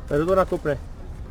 Jdu to nakopne.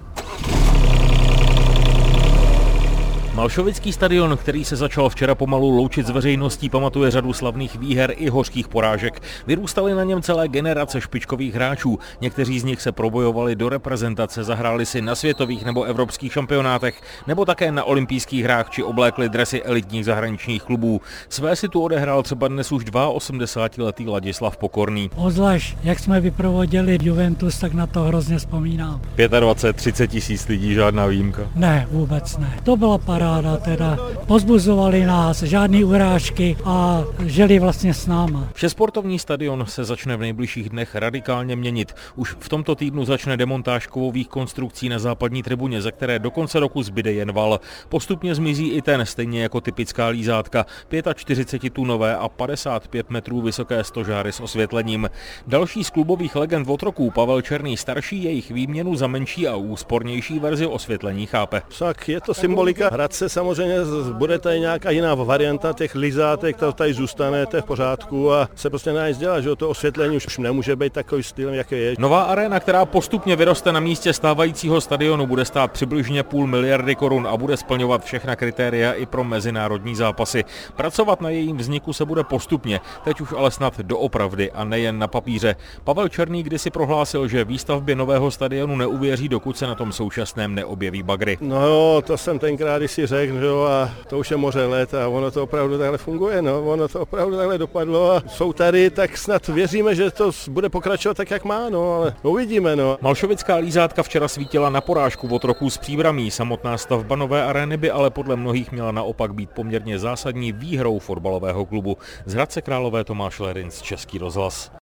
Malšovický stadion, který se začal včera pomalu loučit s veřejností, pamatuje řadu slavných výher i hořkých porážek. Vyrůstaly na něm celé generace špičkových hráčů. Někteří z nich se probojovali do reprezentace, zahráli si na světových nebo evropských šampionátech, nebo také na olympijských hrách či oblékli dresy elitních zahraničních klubů. Své si tu odehrál třeba dnes už 82letý Ladislav Pokorný. Ozvlášť, jak jsme vyprovodili Juventus, tak na to hrozně vzpomínám. 25-30 tisíc lidí, žádná výjimka. Ne, vůbec ne. To byla paráda teda. Pozbuzovali nás, žádný urážky a žili vlastně s náma. Všesportovní stadion se začne v nejbližších dnech radikálně měnit. Už v tomto týdnu začne demontáž kovových konstrukcí na západní tribuně, za které do konce roku zbyde jen val. Postupně zmizí i ten, stejně jako typická lízátka, 45tunové a 55 metrů vysoké stožáry s osvětlením. Další z klubových legend otroků, Pavel Černý starší, jejich výměnu za menší a úspornější verzi osvětlení chápe. Tak je to symbolika. Hradce samozřejmě bude tady nějaká jiná varianta těch lizátek, to tady zůstane, to je v pořádku a se prostě nedá nic dělat, že to osvětlení už nemůže být takový styl, jaký je. Nová aréna, která postupně vyroste na místě stávajícího stadionu, bude stát přibližně 500 miliardy korun a bude splňovat všechna kritéria i pro mezinárodní zápasy. Pracovat na jejím vzniku se bude postupně, teď už ale snad doopravdy a nejen na papíře. Pavel Černý kdysi prohlásil, že výstavbě nového stadionu neuvěří, dokud se na tom současném neobjeví bagry. No jo, to jsem tenkrát si řekl, že jo, a to už je moře let a ono to opravdu takhle funguje, no, ono to opravdu takhle dopadlo a jsou tady, tak snad věříme, že to bude pokračovat tak, jak má, no, ale uvidíme, no. Malšovická lízátka včera svítila na porážku otroků z Příbramí, samotná stavba nové arény by ale podle mnohých měla naopak být poměrně zásadní výhrou fotbalového klubu. Z Hradce Králové Tomáš Lerinc, Český rozhlas.